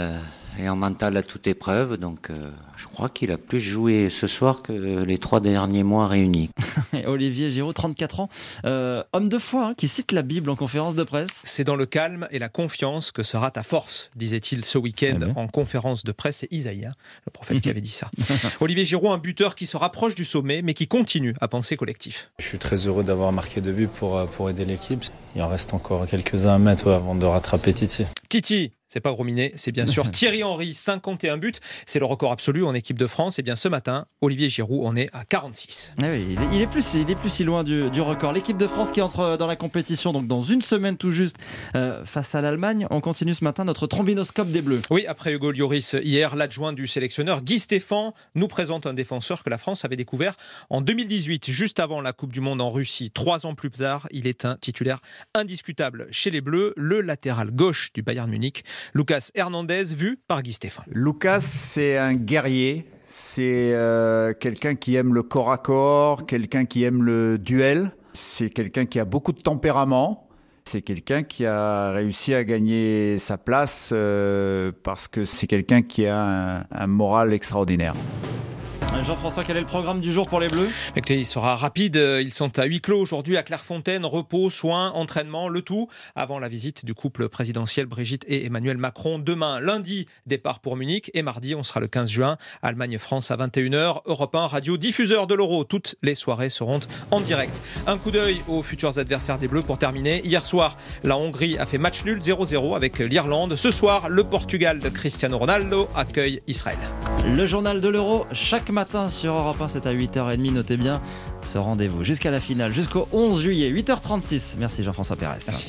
et en mental à toute épreuve. Donc je crois qu'il a plus joué ce soir que les 3 derniers mois réunis. Olivier Giroud, 34 ans, homme de foi, qui cite la Bible en conférence de presse. C'est dans le calme et la confiance que sera ta force, disait-il ce week-end en conférence de presse. C'est Isaïe, le prophète, qui avait dit ça. Olivier Giroud, un buteur qui se rapproche du sommet, mais qui continue à penser collectif. Je suis très heureux d'avoir marqué 2 buts pour aider l'équipe. Il en reste encore quelques-uns à mettre avant de rattraper Titi. Titi, c'est pas gros minet, c'est bien sûr Thierry Henry, 51 buts. C'est le record absolu en équipe de France. Et bien ce matin, Olivier Giroud en est à 46. Ah oui, il est plus si loin du record. L'équipe de France qui entre dans la compétition donc dans une semaine tout juste face à l'Allemagne. On continue ce matin notre trombinoscope des Bleus. Oui, après Hugo Lloris hier, l'adjoint du sélectionneur Guy Stéphane nous présente un défenseur que la France avait découvert en 2018, juste avant la Coupe du Monde en Russie. 3 ans plus tard, il est un titulaire indiscutable chez les Bleus, le latéral gauche du Bayern Munich. Lucas Hernandez, vu par Guy Stéphane. Lucas, c'est un guerrier, c'est quelqu'un qui aime le corps à corps, quelqu'un qui aime le duel, c'est quelqu'un qui a beaucoup de tempérament, c'est quelqu'un qui a réussi à gagner sa place parce que c'est quelqu'un qui a un moral extraordinaire. Jean-François, quel est le programme du jour pour les Bleus ? Écoutez, il sera rapide. Ils sont à huis clos aujourd'hui à Clairefontaine. Repos, soins, entraînement, le tout avant la visite du couple présidentiel Brigitte et Emmanuel Macron. Demain, lundi, départ pour Munich. Et mardi, on sera le 15 juin. Allemagne-France à 21h. Europe 1, radio diffuseur de l'Euro. Toutes les soirées seront en direct. Un coup d'œil aux futurs adversaires des Bleus pour terminer. Hier soir, la Hongrie a fait match nul 0-0 avec l'Irlande. Ce soir, le Portugal de Cristiano Ronaldo accueille Israël. Le journal de l'Euro, chaque matin sur Europe 1, c'est à 8h30. Notez bien ce rendez-vous jusqu'à la finale, jusqu'au 11 juillet, 8h36. Merci Jean-François Pérez. Merci.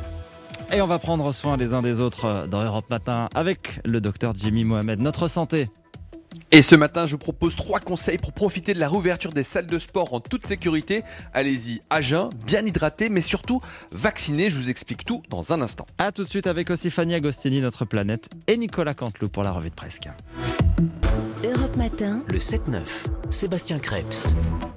Et on va prendre soin les uns des autres dans Europe Matin avec le docteur Jimmy Mohamed. Notre santé. Et ce matin, je vous propose 3 conseils pour profiter de la réouverture des salles de sport en toute sécurité. Allez-y à jeun, bien hydraté, mais surtout vacciné. Je vous explique tout dans un instant. A tout de suite avec aussi Fanny Agostini, notre planète, et Nicolas Canteloup pour la revue de presse. Europe Matin, le 7-9, Sébastien Krebs.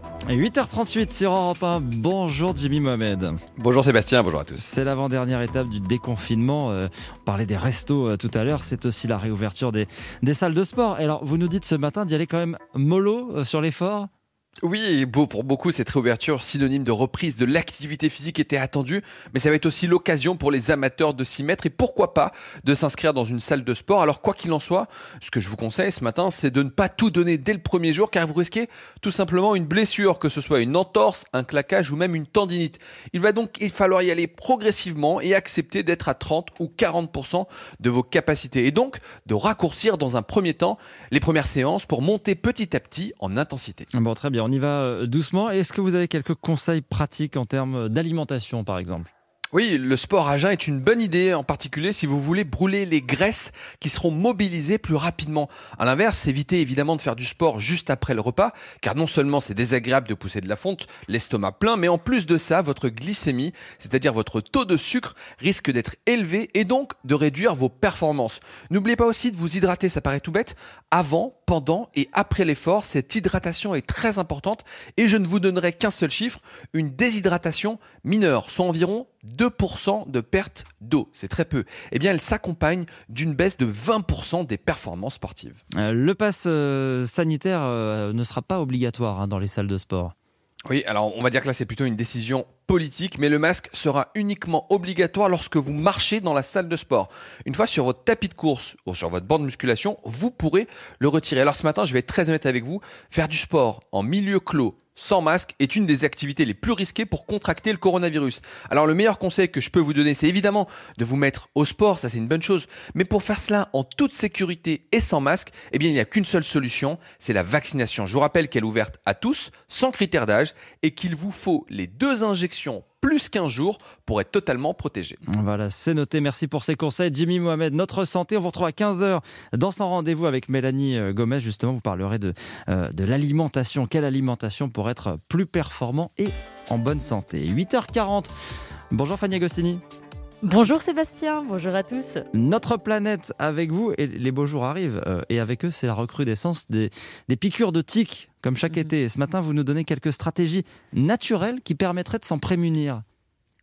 8h38 sur Europe 1. Bonjour Jimmy Mohamed. Bonjour Sébastien, bonjour à tous. C'est l'avant-dernière étape du déconfinement. On parlait des restos tout à l'heure. C'est aussi la réouverture des salles de sport. Et alors, vous nous dites ce matin d'y aller quand même mollo sur l'effort ? Oui, pour beaucoup, cette réouverture synonyme de reprise de l'activité physique était attendue, mais ça va être aussi l'occasion pour les amateurs de s'y mettre et pourquoi pas de s'inscrire dans une salle de sport. Alors quoi qu'il en soit, ce que je vous conseille ce matin, c'est de ne pas tout donner dès le premier jour car vous risquez tout simplement une blessure, que ce soit une entorse, un claquage ou même une tendinite. Il va donc falloir y aller progressivement et accepter d'être à 30 ou 40% de vos capacités et donc de raccourcir dans un premier temps les premières séances pour monter petit à petit en intensité. Bon, très bien. On y va doucement. Est-ce que vous avez quelques conseils pratiques en termes d'alimentation, par exemple ? Oui, le sport à jeun est une bonne idée, en particulier si vous voulez brûler les graisses qui seront mobilisées plus rapidement. À l'inverse, évitez évidemment de faire du sport juste après le repas, car non seulement c'est désagréable de pousser de la fonte, l'estomac plein, mais en plus de ça, votre glycémie, c'est-à-dire votre taux de sucre, risque d'être élevé et donc de réduire vos performances. N'oubliez pas aussi de vous hydrater, ça paraît tout bête, avant, pendant et après l'effort. Cette hydratation est très importante et je ne vous donnerai qu'un seul chiffre, une déshydratation mineure, soit environ 2% de perte d'eau, c'est très peu. Eh bien, elle s'accompagne d'une baisse de 20% des performances sportives. Le pass sanitaire ne sera pas obligatoire dans les salles de sport. Oui, alors on va dire que là c'est plutôt une décision politique, mais le masque sera uniquement obligatoire lorsque vous marchez dans la salle de sport. Une fois sur votre tapis de course ou sur votre banc de musculation, vous pourrez le retirer. Alors ce matin, je vais être très honnête avec vous, faire du sport en milieu clos, sans masque, est une des activités les plus risquées pour contracter le coronavirus. Alors le meilleur conseil que je peux vous donner, c'est évidemment de vous mettre au sport, ça c'est une bonne chose. Mais pour faire cela en toute sécurité et sans masque, eh bien il n'y a qu'une seule solution, c'est la vaccination. Je vous rappelle qu'elle est ouverte à tous, sans critère d'âge, et qu'il vous faut les 2 injections plus 15 jours pour être totalement protégé. Voilà, c'est noté. Merci pour ces conseils. Jimmy Mohamed, notre santé. On vous retrouve à 15h dans son rendez-vous avec Mélanie Gomez. Justement, vous parlerez de l'alimentation. Quelle alimentation pour être plus performant et en bonne santé. 8h40. Bonjour Fanny Agostini. Bonjour Sébastien, bonjour à tous. Notre planète avec vous, et les beaux jours arrivent, et avec eux c'est la recrudescence des piqûres de tiques, comme chaque été. Et ce matin vous nous donnez quelques stratégies naturelles qui permettraient de s'en prémunir.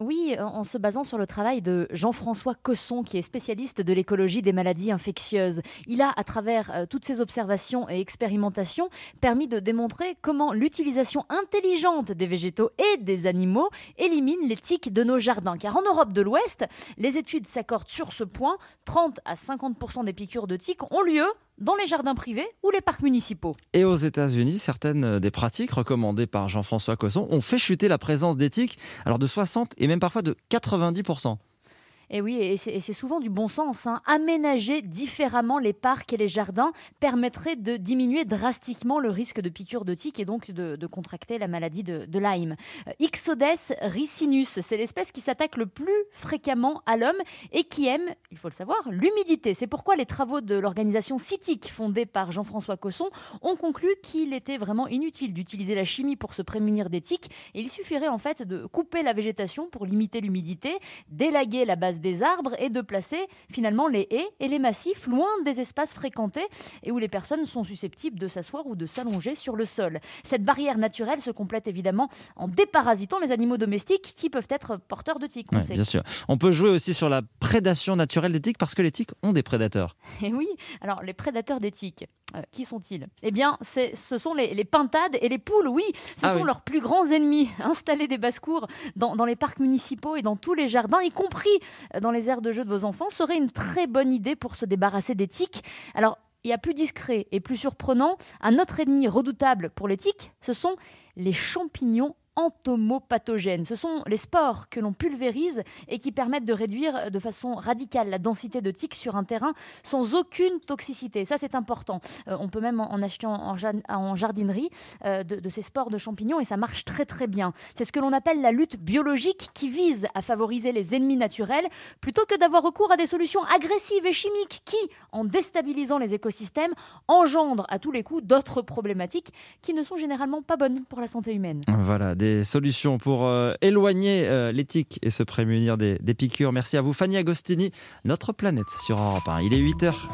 Oui, en se basant sur le travail de Jean-François Cosson, qui est spécialiste de l'écologie des maladies infectieuses. Il a, à travers toutes ses observations et expérimentations, permis de démontrer comment l'utilisation intelligente des végétaux et des animaux élimine les tiques de nos jardins. Car en Europe de l'Ouest, les études s'accordent sur ce point. 30 à 50% des piqûres de tiques ont lieu dans les jardins privés ou les parcs municipaux. Et aux États-Unis, certaines des pratiques recommandées par Jean-François Cosson ont fait chuter la présence des tiques, alors de 60 et même parfois de 90%. Et oui, et c'est souvent du bon sens. Aménager différemment les parcs et les jardins permettrait de diminuer drastiquement le risque de piqûre de tiques et donc de contracter la maladie de Lyme. Ixodes ricinus, c'est l'espèce qui s'attaque le plus fréquemment à l'homme et qui aime, il faut le savoir, l'humidité. C'est pourquoi les travaux de l'organisation CITIC, fondée par Jean-François Cosson, ont conclu qu'il était vraiment inutile d'utiliser la chimie pour se prémunir des tiques. Et il suffirait en fait de couper la végétation pour limiter l'humidité, d'élaguer la base des arbres et de placer finalement les haies et les massifs loin des espaces fréquentés et où les personnes sont susceptibles de s'asseoir ou de s'allonger sur le sol. Cette barrière naturelle se complète évidemment en déparasitant les animaux domestiques qui peuvent être porteurs de tiques. Bien sûr. On peut jouer aussi sur la prédation naturelle des tiques parce que les tiques ont des prédateurs. Et oui, alors les prédateurs des tiques, qui sont-ils ? Eh bien, ce sont les pintades et les poules, oui. Ce sont leurs plus grands ennemis. Installer des basses-cours dans les parcs municipaux et dans tous les jardins, y compris dans les aires de jeu de vos enfants, serait une très bonne idée pour se débarrasser des tiques. Alors, il y a plus discret et plus surprenant. Un autre ennemi redoutable pour les tiques, ce sont les champignons entomopathogènes. Ce sont les spores que l'on pulvérise et qui permettent de réduire de façon radicale la densité de tiques sur un terrain sans aucune toxicité. Ça, c'est important. On peut même en acheter en jardinerie de ces spores de champignons et ça marche très très bien. C'est ce que l'on appelle la lutte biologique qui vise à favoriser les ennemis naturels plutôt que d'avoir recours à des solutions agressives et chimiques qui, en déstabilisant les écosystèmes, engendrent à tous les coups d'autres problématiques qui ne sont généralement pas bonnes pour la santé humaine. Voilà, des solutions pour éloigner les tiques et se prémunir des piqûres. Merci à vous, Fanny Agostini, Notre Planète sur Europe 1. Il est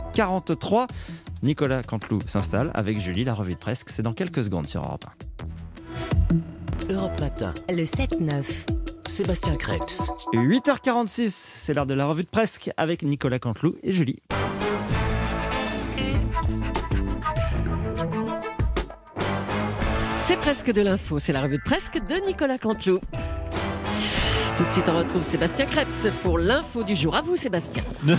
8h43. Nicolas Canteloup s'installe avec Julie. La revue de presse, c'est dans quelques secondes sur Europe 1. Europe Matin. Le 7-9. Sébastien Krebs. 8h46, c'est l'heure de la revue de presse avec Nicolas Canteloup et Julie. C'est presque de l'info, c'est la revue de presse de Nicolas Canteloup. Tout de suite, on retrouve Sébastien Krebs pour l'info du jour. À vous, Sébastien. Non.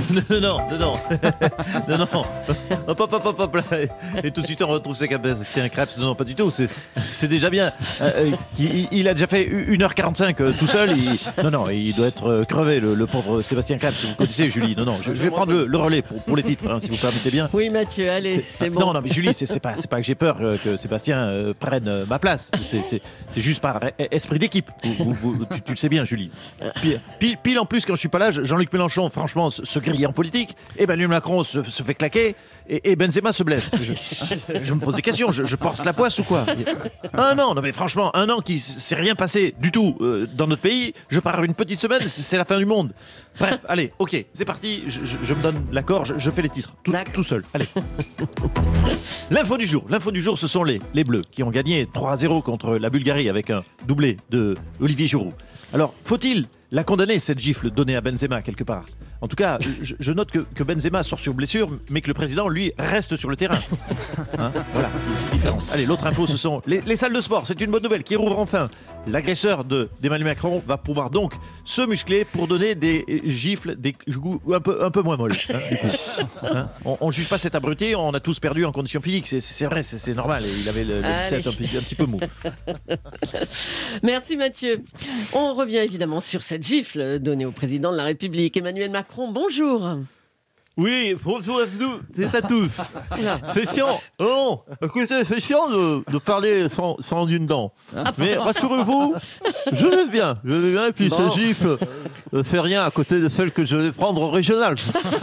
Hop là. Et tout de suite, on retrouve Sébastien Krebs. Non, pas du tout. C'est déjà bien. Il a déjà fait 1h45 tout seul. Il doit être crevé, le pauvre Sébastien Krebs. Vous connaissez, Julie. Non. Je vais prendre le relais pour les titres, si vous permettez bien. Oui, Mathieu, allez, c'est bon. Non, mais Julie, c'est pas que j'ai peur que Sébastien prenne ma place. C'est juste par esprit d'équipe. Tu le sais bien, Julie. Pile en plus, quand je suis pas là, Jean-Luc Mélenchon, franchement, se grille en politique. Emmanuel Macron se fait claquer. Et Benzema se blesse. Je me pose des questions. Je porte la poisse ou quoi ? Non, mais franchement, un an qui s'est rien passé du tout dans notre pays. Je pars une petite semaine, c'est la fin du monde. Bref, allez, ok, c'est parti. Je me donne l'accord, je fais les titres tout seul. Allez. L'info du jour, ce sont les Bleus qui ont gagné 3-0 contre la Bulgarie avec un doublé de Olivier Giroud. Alors, faut-il la condamner, cette gifle donnée à Benzema quelque part ? En tout cas, je note que Benzema sort sur blessure, mais que le président, lui, reste sur le terrain. Voilà, une petite différence. Allez, l'autre info, ce sont les salles de sport. C'est une bonne nouvelle qui rouvre enfin. L'agresseur d'Emmanuel Macron va pouvoir donc se muscler pour donner des gifles, des goûts un peu moins molles. On ne juge pas cet abruti, on a tous perdu en condition physique. C'est vrai, c'est normal. Il avait le biceps un petit peu mou. Merci Mathieu. On revient évidemment sur cette gifle donnée au président de la République. Emmanuel Macron, bonjour. Oui, bonjour à tous. C'est chiant. Non, écoutez, c'est chiant de parler sans une dent. Mais rassurez-vous, je vais bien. Et puis ce gifle ne fait rien à côté de celle que je vais prendre au régional.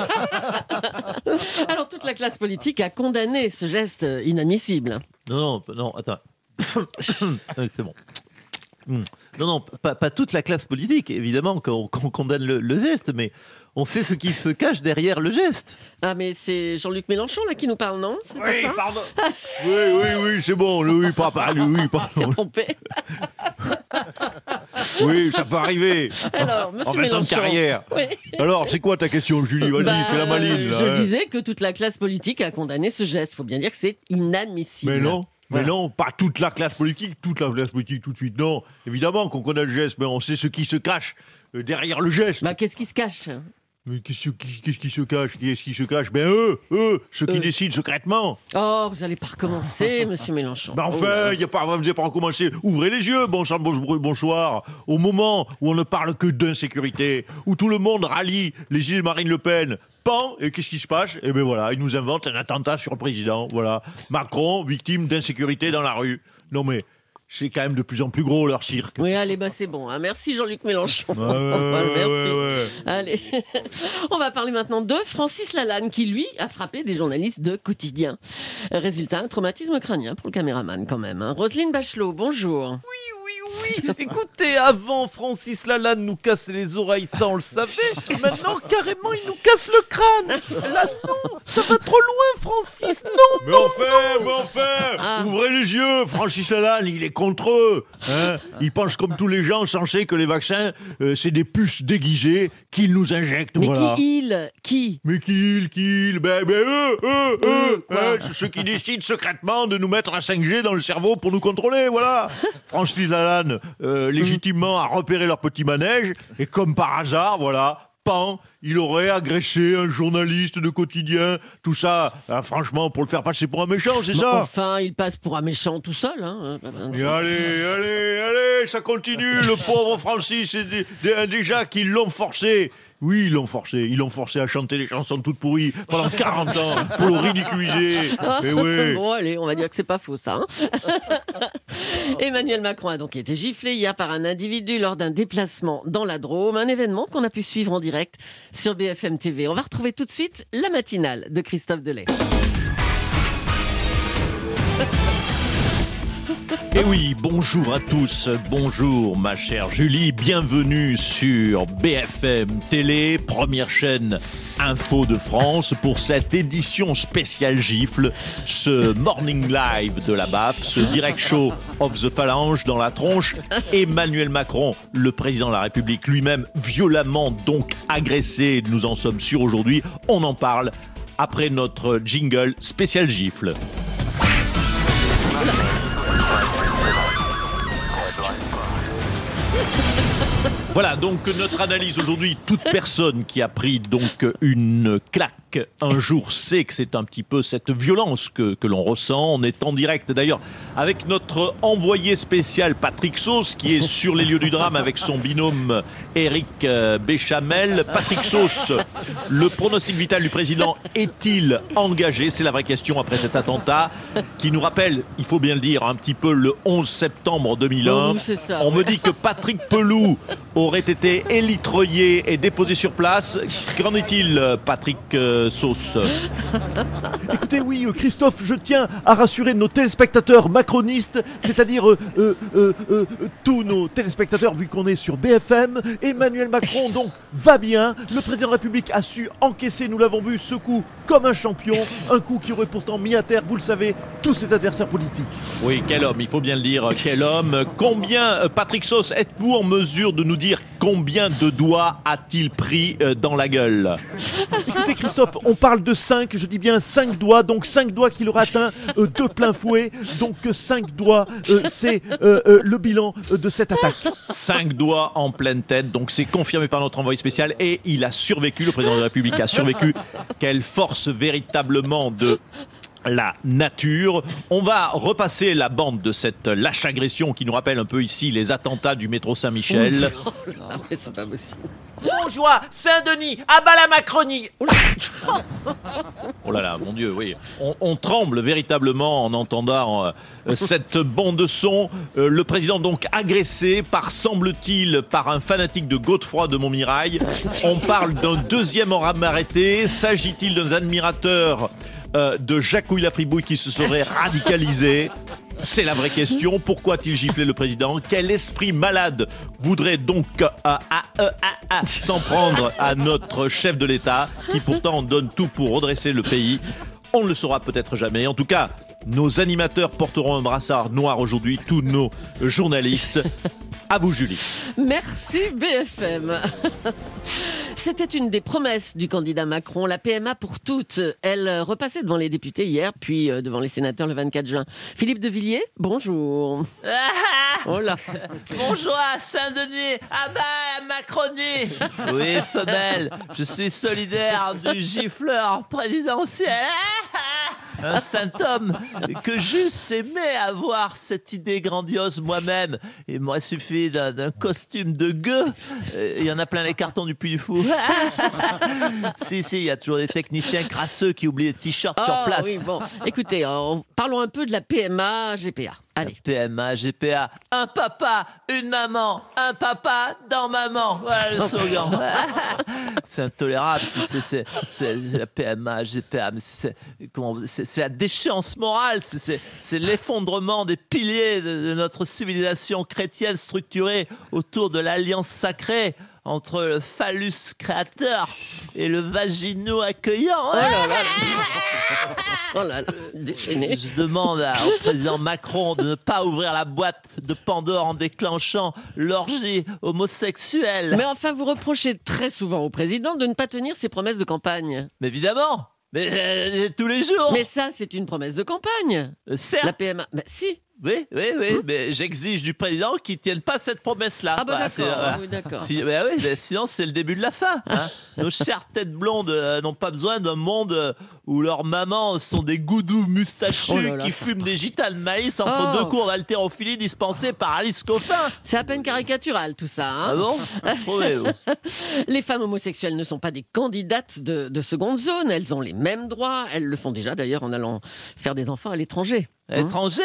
Alors, toute la classe politique a condamné ce geste inadmissible. Non, attends. C'est bon. Non, pas toute la classe politique, évidemment, qu'on condamne le geste, mais On sait ce qui se cache derrière le geste. Ah, mais c'est Jean-Luc Mélenchon là qui nous parle, non? C'est pas ça pardon. Oui, c'est bon. Oui, papa, oui, pardon. Il s'est trompé. Oui, ça peut arriver. Alors, monsieur en 20 ans de Mélenchon. carrière. Oui. Alors, c'est quoi ta question, Julie? Vas-y, fais la maline. Là, je disais que toute la classe politique a condamné ce geste. Il faut bien dire que c'est inadmissible. Mais non. Voilà. Mais non, pas toute la classe politique tout de suite, non. Évidemment qu'on connaît le geste, mais on sait ce qui se cache derrière le geste. Bah, qu'est-ce qui se cache? Mais qu'est-ce qui se cache? Qui est-ce qui se cache? Ben ceux qui décident secrètement. Oh, vous n'allez pas recommencer, monsieur Mélenchon. Ben enfin, vous n'avez pas recommencé. Ouvrez les yeux, bonsoir. Au moment où on ne parle que d'insécurité, où tout le monde rallie les îles Marine Le Pen, et qu'est-ce qui se passe? Eh bien voilà, ils nous inventent un attentat sur le président. Voilà, Macron, victime d'insécurité dans la rue. Non mais, c'est quand même de plus en plus gros leur cirque. Oui, allez, bah c'est bon. Hein. Merci Jean-Luc Mélenchon. Merci. Allez, on va parler maintenant de Francis Lalanne qui, lui, a frappé des journalistes de Quotidien. Résultat, un traumatisme crânien pour le caméraman quand même. Hein. Roselyne Bachelot, bonjour. Oui, écoutez, avant Francis Lalanne nous cassait les oreilles, ça on le savait. Maintenant, carrément, il nous casse le crâne. Là, non, ça va trop loin, Francis. Non, mais enfin, ouvrez les yeux. Francis Lalanne, il est contre eux. Hein, il pense comme tous les gens, sachant que les vaccins, c'est des puces déguisées qu'ils nous injectent. Mais voilà. Qui Mais qui Ben eux, hein, ceux qui décident secrètement de nous mettre un 5G dans le cerveau pour nous contrôler, voilà. Francis Lalanne, légitimement, a repéré leur petit manège, et comme par hasard, voilà, il aurait agressé un journaliste de Quotidien, tout ça, franchement, pour le faire passer pour un méchant, c'est ça? Enfin, il passe pour un méchant tout seul. Hein. Et allez, ça continue, le pauvre Francis, déjà qu'ils l'ont forcé. Oui, ils l'ont forcé à chanter des chansons toutes pourries pendant 40 ans pour le ridiculiser. Et oui. Bon, allez, on va dire que c'est pas faux, ça. Hein. Emmanuel Macron a donc été giflé hier par un individu lors d'un déplacement dans la Drôme, un événement qu'on a pu suivre en direct sur BFM TV. On va retrouver tout de suite la matinale de Christophe Delay. Et oui, bonjour à tous, bonjour ma chère Julie, bienvenue sur BFM Télé, première chaîne Info de France pour cette édition spéciale gifle, ce morning live de la BAF, ce direct show of the phalange dans la tronche. Emmanuel Macron, le président de la République lui-même, violemment donc agressé, nous en sommes sûrs aujourd'hui, on en parle après notre jingle spécial gifle. Voilà donc notre analyse aujourd'hui. Toute personne qui a pris donc une claque un jour sait que c'est un petit peu cette violence que l'on ressent. On est en direct d'ailleurs avec notre envoyé spécial Patrick Sauce qui est sur les lieux du drame avec son binôme Éric Béchamel. Patrick Sauce, le pronostic vital du président est-il engagé? C'est la vraie question après cet attentat qui nous rappelle, il faut bien le dire, un petit peu le 11 septembre 2001. Oui, c'est ça, On me dit que Patrick Pelou aurait été élitreillé et déposé sur place. Qu'en est-il, Patrick Sauce? Écoutez, oui, Christophe, je tiens à rassurer nos téléspectateurs macronistes, c'est-à-dire tous nos téléspectateurs, vu qu'on est sur BFM. Emmanuel Macron, donc, va bien. Le président de la République a su encaisser, nous l'avons vu, ce coup comme un champion. Un coup qui aurait pourtant mis à terre, vous le savez, tous ses adversaires politiques. Oui, quel homme, il faut bien le dire, quel homme. Combien, Patrick Sauce, êtes-vous en mesure de nous dire combien de doigts a-t-il pris dans la gueule? Écoutez, Christophe, on parle de 5, je dis bien 5 doigts, donc 5 doigts qu'il aura atteint de plein fouet. Donc 5 doigts, c'est le bilan de cette attaque. 5 doigts en pleine tête, donc c'est confirmé par notre envoyé spécial et il a survécu, le président de la République a survécu. Quelle force véritablement de la nature. On va repasser la bande de cette lâche agression qui nous rappelle un peu ici les attentats du métro Saint-Michel. C'est pas possible. Montjoie, Saint-Denis, à bas la Macronie. Oh là là, mon Dieu, oui. On tremble véritablement en entendant cette bande son. Le président donc agressé par, semble-t-il, par un fanatique de Godefroy de Montmirail. On parle d'un deuxième homme arrêté. S'agit-il d'un admirateur de Jacques Couille-Lafribouille qui se serait radicalisé? C'est la vraie question. Pourquoi a-t-il giflé le président? Quel esprit malade voudrait donc s'en prendre à notre chef de l'État, qui pourtant donne tout pour redresser le pays? On ne le saura peut-être jamais. En tout cas, nos animateurs porteront un brassard noir aujourd'hui, tous nos journalistes. À vous, Julie. Merci BFM. C'était une des promesses du candidat Macron, la PMA pour toutes. Elle repassait devant les députés hier, puis devant les sénateurs le 24 juin. Philippe de Villiers, bonjour. Oh là. Bonjour à Saint-Denis. Ah bah, Macronie. Oui, femelle, je suis solidaire du gifleur présidentiel. Un saint homme que j'eusse aimé avoir cette idée grandiose moi-même. Il m'aurait suffi d'un costume de gueux. Il y en a plein les cartons du Puy du Fou. Si, il y a toujours des techniciens crasseux qui oublient les t-shirts sur place. Oui, bon. Écoutez, parlons un peu de la PMA GPA. Allez. PMA, GPA, un papa, une maman, un papa dans maman. Voilà le slogan. C'est intolérable, c'est la PMA, GPA, mais c'est la déchéance morale, c'est l'effondrement des piliers de notre civilisation chrétienne structurée autour de l'alliance sacrée entre le phallus créateur et le vagino accueillant. Oh là là. Oh là là, déchaîné. Je demande au président Macron de ne pas ouvrir la boîte de Pandore en déclenchant l'orgie homosexuelle. Mais enfin, vous reprochez très souvent au président de ne pas tenir ses promesses de campagne. Mais évidemment. Mais tous les jours. Mais ça, c'est une promesse de campagne. Certes. La PMA. Mais si. Oui, mais j'exige du président qu'il ne tienne pas cette promesse-là. Ah bah d'accord. Sinon, c'est le début de la fin. Hein. Nos chères têtes blondes n'ont pas besoin d'un monde où leurs mamans sont des goudous mustachus qui fument des gitanes de maïs entre deux cours d'haltérophilie dispensés par Alice Coffin. C'est à peine caricatural tout ça. Hein. Ah bon? Trouvez-vous. Les femmes homosexuelles ne sont pas des candidates de seconde zone. Elles ont les mêmes droits. Elles le font déjà d'ailleurs en allant faire des enfants à l'étranger. Étranger?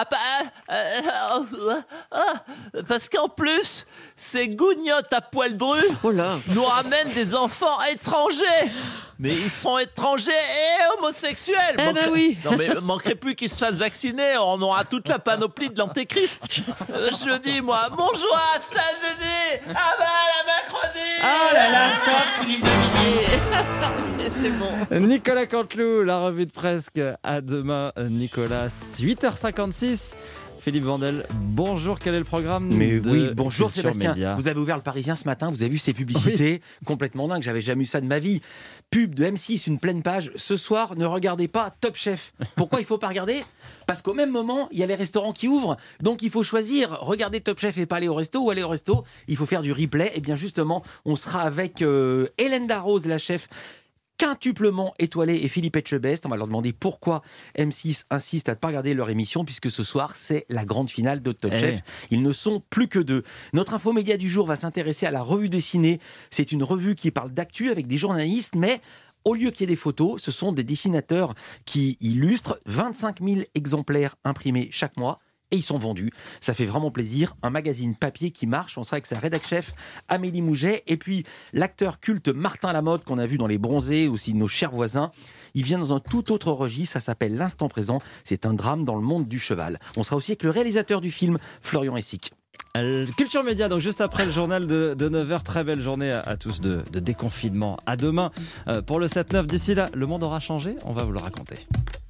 Parce qu'en plus, ces gougnottes à poil dru nous ramènent des enfants étrangers. Mais ils seront étrangers et homosexuels. Oui. Non mais manquerait plus qu'ils se fassent vacciner. On aura toute la panoplie de l'antéchrist. Je le dis moi. Bonjour à Saint-Denis. Ah bah la Macronie. Oh là là, stop Philippe de Villiers. C'est bon. Nicolas Canteloup, la revue de presse. À demain, Nicolas. 8h56. Philippe Vandel, bonjour, quel est le programme? Bonjour Sébastien. Média. Vous avez ouvert le Parisien ce matin, vous avez vu ces publicités complètement dingues, j'avais jamais eu ça de ma vie. Pub de M6, une pleine page. Ce soir, ne regardez pas Top Chef. Pourquoi il faut pas regarder? Parce qu'au même moment, il y a les restaurants qui ouvrent. Donc il faut choisir, regarder Top Chef et pas aller au resto, ou aller au resto, il faut faire du replay. Et bien justement, on sera avec Hélène Darroze, la chef quintuplement étoilée, et Philippe Etchebest. On va leur demander pourquoi M6 insiste à ne pas regarder leur émission, puisque ce soir, c'est la grande finale de Top Chef. Ils ne sont plus que deux. Notre infomédia du jour va s'intéresser à la revue dessinée. C'est une revue qui parle d'actu avec des journalistes, mais au lieu qu'il y ait des photos, ce sont des dessinateurs qui illustrent 25 000 exemplaires imprimés chaque mois. Et ils sont vendus. Ça fait vraiment plaisir. Un magazine papier qui marche. On sera avec sa rédac-chef Amélie Mouget. Et puis l'acteur culte Martin Lamotte qu'on a vu dans Les Bronzés, aussi Nos chers voisins. Il vient dans un tout autre registre. Ça s'appelle L'Instant présent. C'est un drame dans le monde du cheval. On sera aussi avec le réalisateur du film, Florian Essic. Culture Média, donc juste après le journal de 9h. Très belle journée à tous de déconfinement. À demain pour le 7-9. D'ici là, le monde aura changé. On va vous le raconter.